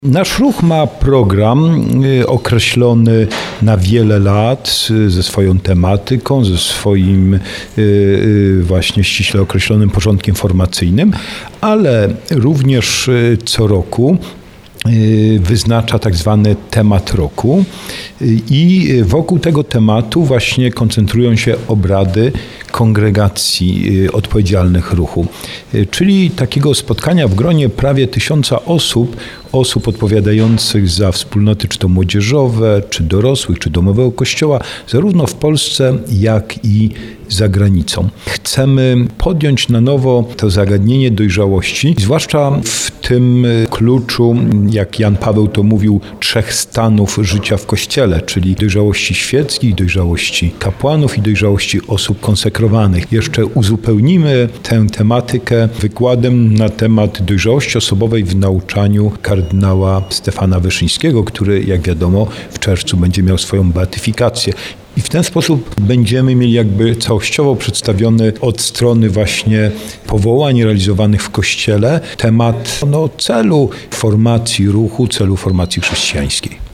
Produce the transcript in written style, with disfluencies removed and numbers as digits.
Nasz ruch ma program określony na wiele lat ze swoją tematyką, ze swoim właśnie ściśle określonym porządkiem formacyjnym, ale również co roku wyznacza tak zwany temat roku i wokół tego tematu właśnie koncentrują się obrady kongregacji odpowiedzialnych ruchu, czyli takiego spotkania w gronie prawie 1000 osób odpowiadających za wspólnoty czy to młodzieżowe, czy dorosłych, czy domowego kościoła, zarówno w Polsce, jak i za granicą. Chcemy podjąć na nowo to zagadnienie dojrzałości, zwłaszcza w tym kluczu, jak Jan Paweł to mówił, 3 stanów życia w Kościele, czyli dojrzałości świeckich, dojrzałości kapłanów i dojrzałości osób konsekrowanych. Jeszcze uzupełnimy tę tematykę wykładem na temat dojrzałości osobowej w nauczaniu kardynała Stefana Wyszyńskiego, który, jak wiadomo, w czerwcu będzie miał swoją beatyfikację. I w ten sposób będziemy mieli jakby całościowo przedstawiony od strony właśnie powołań realizowanych w Kościele temat celu formacji ruchu, celu formacji chrześcijańskiej.